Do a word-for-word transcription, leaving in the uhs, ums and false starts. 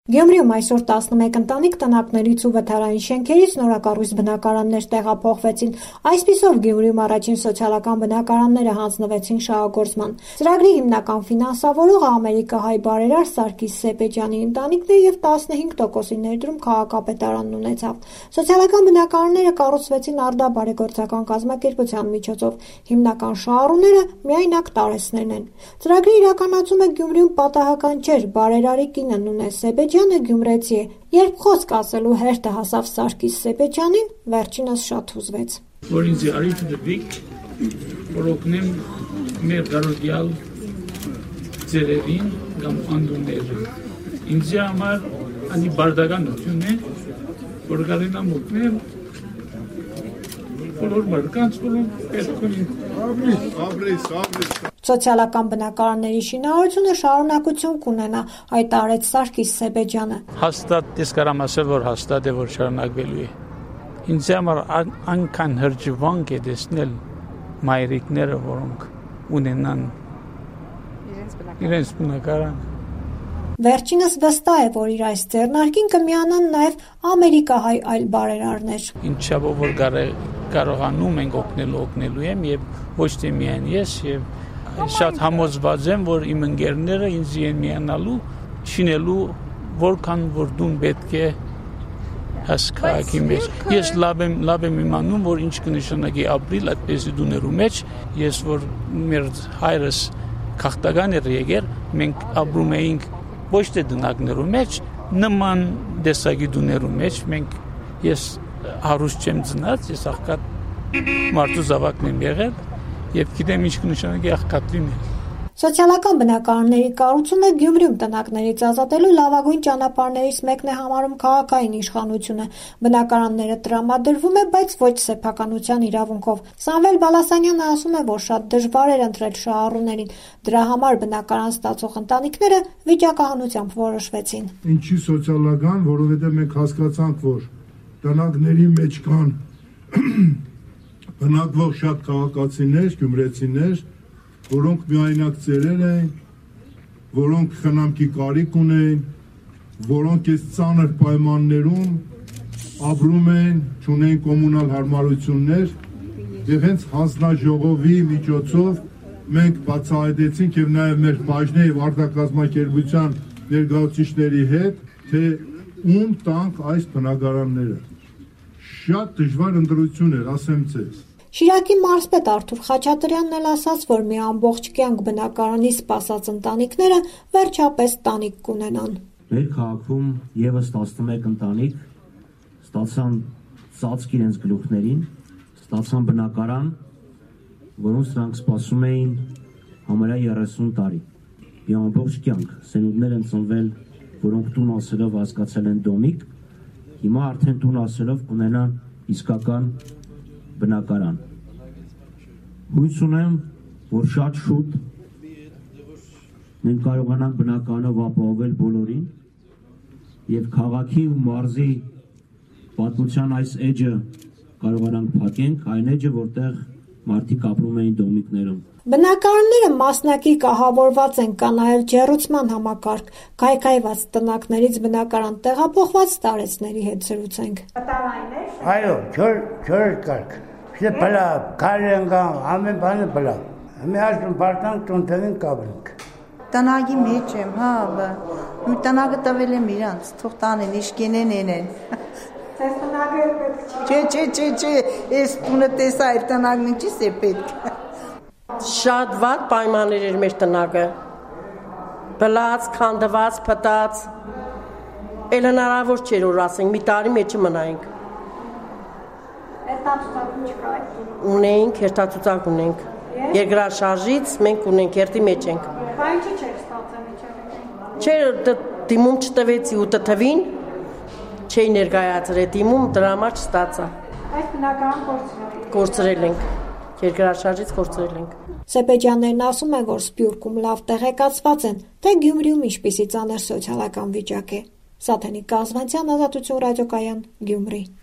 Գյումրիում այսօր տասնմեկ ընտանիք տնակներից ու վթարային շենքերից նորակառույց բնակարաններ տեղափոխվեցին։ Այսպիսով Գյումրիում առաջին սոցիալական բնակարանները հանձնվեցին շահագործման։ Ծրագրի հիմնական ֆինանսավորողը ամերիկահայ բարերար Սարգիս Սեպեջյանի ընտանիքն է և տասնհինգ տոկոսի ներդրում քաղաքապետարանն ունեցավ։ Սոցիալական բնակարանները կառուցվեցին Արդա բարեգործական կազմակերպության միջոցով։ Հիմնական շահառուները միայնակ տարեցներն են։ Ծրագրի իրականացումը Գյումրիում պատահական չէր։ Բարերարի կինը Նունե Սեպեջյանը գյումրեցի է։ Երբ խոսք ասելու հերթը հասավ Սարգիս Սեպեջյանին, վերջինս շատ հուզվեց։ Որ ինձ արիթ դվիկ, որ օգնեմ մեր գարոդյալ ձերերին կամ անդուններին։ Ինձ համար անի բարդականություն է, որ գալենամ օգնեմ, բոլոր մարդկանց, որոնք պետք ունին։ Ապրիս, ապրիս, ապրիս։ Սոցիալական բնակարանների շինարարությունը շարունակություն կունենա, հայտարարեց Սարգիս Սեպեջյանը։ Հաստատ ես կարամ ասել, որ հաստատ է, որ շարունակվելու է։ Ինձ համար անքան հրճվանք է տեսնել մայրիկները, որոնք ունենան իրենց բնակարան։ Վերջինս վստահ է, որ իր այս ձեռնարկին կմիանան նաև ամերիկահայ այլ բարերարներ։ Ինչաբով որ կարողանում ենք օգնելու օգնելու եմ եւ ոչ թե միայն ես եւ շատ համոզված եմ, որ իմ ընկերները ինձ են միանալու, շինելու որքան որ դուն պետք է հասկացի մեջ։ Ես լավ եմ, լավ եմ իմանում, որ ինչ կնշանակի ապրիլ այդպեսի դուներու մեջ, ես որ մեր հայրս քաղաքական էր եկել, մենք ապրում էինք ոչ թե դնակներու մեջ, նման դեսագի դուներու մեջ, մենք ես հարուստ չեմ ծնած, ես աղքատ մարդու զավակն եմ եղել և գիտեմ ինչ կնշանակի աղքատ լինել։ Սոցիալական բնակարանների կառուցումը Գյումրիում տնակներից ազատելու լավագույն ճանապարհներից մեկն է համարում քաղաքային իշխանությունը։ Բնակարանները տրամադրվում է, բայց ոչ սեփականության իրավունքով։ Սամվել Բալասանյանը ասում է, որ շատ դժվար էր ընտրել շահառուներին։ Դրա համար բնակարան ստացող ընտանիքները վիճակահանությամբ որոշվեցին։ Ինչի սոցիալական, որովհետև մենք հասկացանք, որ տնակների մեջ կան բնակվող շատ քաղաքացիներ, գյումրեցիներ, որոնք միայնակ ծերեր են, որոնք խնամքի կարիք ունեն, որոնք այս ծանր պայմաններում ապրում են, չունեն կոմունալ հարմարություններ, եւ հենց հանձնաժողովի միջոցով մենք բացահայտեցինք եւ նաեւ մեր բաժնի եւ արտակազմակերպության ներկայացուցիչների հետ, թե ում տանք այս բնակարանները։ Շատ դժվար ընտրություն էր, ասեմ ձեզ։ Շիրակի մարզպետ Արթուր Խաչատրյանն էլ ասաց, որ մի ամբողջ կյանք բնակարանի սպասած ընտանիքները վերջապես տանիք կունենան։ Մեր քաղաքում եւս տասնմեկ ընտանիք ստացան ծածկ իրենց գլուխներին, ստացան բնակարան, որոնց նրանք սպասում էին համարյա երեսուն տարի։ Մի ամբողջ կյանք սերունդներ են ծնվել, որոնք տուն ասելով հասկացել են դոմիկ, հիմա արդեն տուն ասելով կունենան իսկական բնակարան։ Հույս ունեմ, որ շատ շուտ մենք կարողանանք բնականով ապահովել բոլորին եւ քաղաքի ու մարզի պատմության այս էջը կարողանանք փակենք, այն էջը, որտեղ մարդիկ ապրում էին դոմիկներում։ Բնակարանները մասնակի կահավորված են, կա նաև ջեռուցման համակարգ, քայքայված տնակներից բնակարան տեղափոխված տարեցների հետ զրուցենք։ Այո, չոր չոր կարգ։ Չէ՞ բլա, կարենգան, ամեն բանը բլա։ Մի ասում բարտան տոնտեն կաբրիկ։ Տնագի մեջ եմ, հա, բա։ Մի տնագը տվել եմ իրանց, թող տանեն, իշկենեն ենեն։ Ձեզ տնագը պետք չի։ Չէ, չէ, չէ, չէ, ես տունը տեսա, այդ տնագն ինչի՞ս է պետք։ Շատ վատ պայմաններ էր մեր տնագը։ Բլած, քանդված, փտած։ Էլ հնարավոր չէր որ ասենք մի տարի մեջը մնայինք։ Հերթացուցակ չկա այդ։ Ունենք, հերթացուցակ ունենք։ Երկրաշարժից մենք ունենք, հերթի մեջ ենք։ Բա ինչի՞ չէր ստացել միջավայրը։ Չէ, դիմում չտվեցի ու տթվին, չէի ներկայացրել դիմում, դրա համար չստացա։ Այս բնակարան կորցրել։ Կորցրել ենք։ Երկրաշարժից կորցրել ենք։ Սեպեջյաններն ասում են, որ Սփյուռքում լավ տեղեկացված են, թե Գյումրիում ինչպիսի ծանր սոցիալական վիճակ է։ Սաթենիկ Կազվանցյան, Ազատություն ռադիոկայան, Գյումրի։